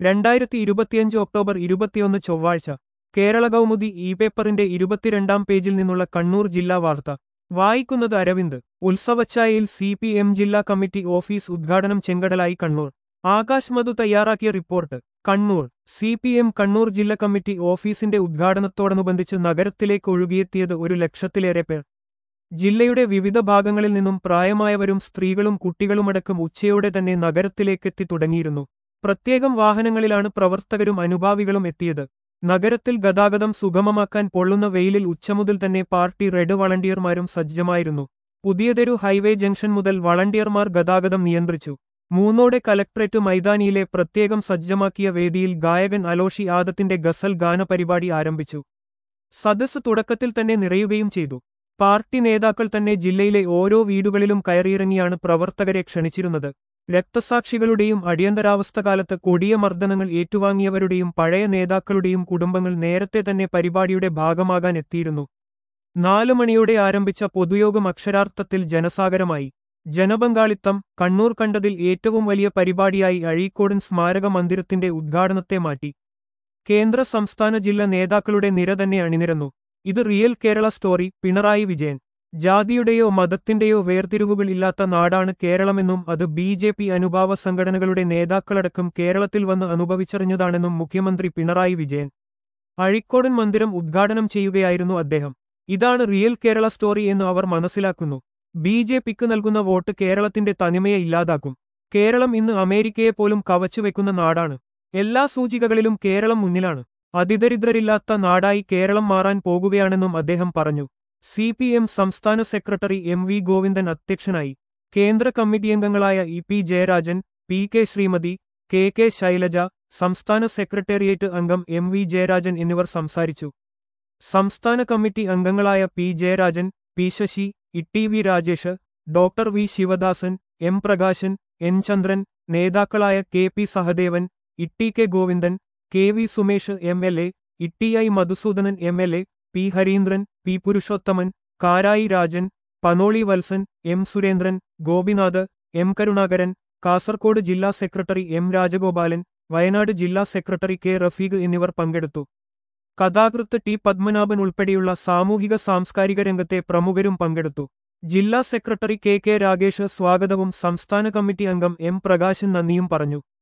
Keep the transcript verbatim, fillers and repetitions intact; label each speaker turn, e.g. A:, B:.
A: രണ്ടായിരത്തി ഇരുപത്തിയഞ്ച് ഒക്ടോബർ ഇരുപത്തിയൊന്ന് ചൊവ്വാഴ്ച കേരള കൗമുദി ഇ പേപ്പറിന്റെ ഇരുപത്തിരണ്ടാം പേജിൽ നിന്നുള്ള കണ്ണൂർ ജില്ലാ വാർത്ത വായിക്കുന്നത് അരവിന്ദ്. ഉത്സവച്ചായയിൽ സി പി എം ജില്ലാ കമ്മിറ്റി ഓഫീസ് ഉദ്ഘാടനം ചെങ്കടലായി കണ്ണൂർ. ആകാശ് മധു തയ്യാറാക്കിയ report. Kannur. C P M Kannur ജില്ലാ കമ്മിറ്റി ഓഫീസിന്റെ ഉദ്ഘാടനത്തോടനുബന്ധിച്ച് നഗരത്തിലേക്ക് ഒഴുകിയെത്തിയത് ഒരു ലക്ഷത്തിലേറെ പേർ. ജില്ലയുടെ വിവിധ ഭാഗങ്ങളിൽ നിന്നും പ്രായമായവരും സ്ത്രീകളും കുട്ടികളുമടക്കം ഉച്ചയോടെ തന്നെ നഗരത്തിലേക്കെത്തി തുടങ്ങിയിരുന്നു. പ്രത്യേകം വാഹനങ്ങളിലാണ് പ്രവർത്തകരും അനുഭാവികളും എത്തിയത്. നഗരത്തിൽ ഗതാഗതം സുഗമമാക്കാൻ പൊള്ളുന്ന വെയിലിൽ ഉച്ചമുതൽ തന്നെ പാർട്ടി റെഡ് വളണ്ടിയർമാരും സജ്ജമായിരുന്നു. പുതിയതെരു ഹൈവേ ജംഗ്ഷൻ മുതൽ വളണ്ടിയർമാർ ഗതാഗതം നിയന്ത്രിച്ചു. മൂന്നോടെ കലക്ട്രേറ്റ് മൈതാനിയിലെ പ്രത്യേകം സജ്ജമാക്കിയ വേദിയിൽ ഗായകൻ അലോഷി ആദത്തിന്റെ ഗസൽ ഗാനപരിപാടി ആരംഭിച്ചു. സദസ്സ് തുടക്കത്തിൽ തന്നെ നിറയുകയും ചെയ്തു. പാർട്ടി നേതാക്കൾ തന്നെ ജില്ലയിലെ ഓരോ വീടുകളിലും കയറിയിറങ്ങിയാണ് പ്രവർത്തകരെ ക്ഷണിച്ചിരുന്നത്. രക്തസാക്ഷികളുടെയും അടിയന്തരാവസ്ഥകാലത്ത് കൊടിയ മർദ്ദനങ്ങൾ ഏറ്റുവാങ്ങിയവരുടെയും പഴയ നേതാക്കളുടെയും കുടുംബങ്ങൾ നേരത്തെ തന്നെ പരിപാടിയുടെ ഭാഗമാകാൻ എത്തിയിരുന്നു. നാലു മണിയോടെ ആരംഭിച്ച പൊതുയോഗം അക്ഷരാർത്ഥത്തിൽ ജനസാഗരമായി. ജനപങ്കാളിത്തം. കണ്ണൂർ കണ്ടതിൽ ഏറ്റവും വലിയ പരിപാടിയായി അഴീക്കോടൻ സ്മാരക മന്ദിരത്തിന്റെ ഉദ്ഘാടനത്തെ മാറ്റി. കേന്ദ്ര സംസ്ഥാന ജില്ലാ നേതാക്കളുടെ നിര തന്നെ അണിനിരന്നു. ഇത് റിയൽ കേരള സ്റ്റോറി. പിണറായി വിജയൻ. ജാതിയുടെയോ മതത്തിന്റെയോ വേർതിരിവുകൾ ഇല്ലാത്ത നാടാണ് കേരളമെന്നും അത് ബി ജെ പി അനുഭാവ സംഘടനകളുടെ നേതാക്കളടക്കം കേരളത്തിൽ വന്ന് അനുഭവിച്ചറിഞ്ഞതാണെന്നും മുഖ്യമന്ത്രി പിണറായി വിജയൻ. അഴീക്കോടൻ മന്ദിരം ഉദ്ഘാടനം ചെയ്യുകയായിരുന്നു അദ്ദേഹം. ഇതാണ് റിയൽ കേരള സ്റ്റോറി എന്ന് അവർ മനസ്സിലാക്കുന്നു. ബി ജെ പിക്ക് നൽകുന്ന വോട്ട് കേരളത്തിന്റെ തനിമയെ ഇല്ലാതാക്കും. കേരളം ഇന്ന് അമേരിക്കയെപ്പോലും കവച്ചുവെക്കുന്ന നാടാണ്. എല്ലാ സൂചികകളിലും കേരളം മുന്നിലാണ്. അതിദരിദ്രരില്ലാത്ത നാടായി കേരളം മാറാൻ പോകുകയാണെന്നും അദ്ദേഹം പറഞ്ഞു. സി പി എം സംസ്ഥാന സെക്രട്ടറി എം വി ഗോവിന്ദൻ അധ്യക്ഷനായി. കേന്ദ്ര കമ്മിറ്റി അംഗങ്ങളായ E P Jayarajan, P K Sreemathi, K K Shailaja, സംസ്ഥാന സെക്രട്ടേറിയറ്റ് അംഗം എം വി ജയരാജൻ എന്നിവർ സംസാരിച്ചു. സംസ്ഥാന കമ്മിറ്റി അംഗങ്ങളായ P Jayarajan, P Sasi, E T V Rajesh, doctor V Sivadasan, M Prakashan, N Chandran, നേതാക്കളായ K P Sahadevan, E T K Govindan, K V Sumesh M L A, E T I Madhusoodanan M L A, P Harindran, P Purushothaman, Karayi Rajan, Panoli Valsan, M Surendran, Gopinath, M Karunakaran, Kasaragod ജില്ലാ secretary M Rajagopalan, Wayanad ജില്ലാ secretary K Rafeeq എന്നിവർ പങ്കെടുത്തു. കഥാകൃത്ത് T Padmanabhan ഉൾപ്പെടെയുള്ള സാമൂഹിക സാംസ്കാരിക രംഗത്തെ പ്രമുഖരും പങ്കെടുത്തു. ജില്ലാ സെക്രട്ടറി കെ കെ രാഗേഷ് സ്വാഗതവും സംസ്ഥാന കമ്മിറ്റി അംഗം എം പ്രകാശൻ നന്ദിയും പറഞ്ഞു.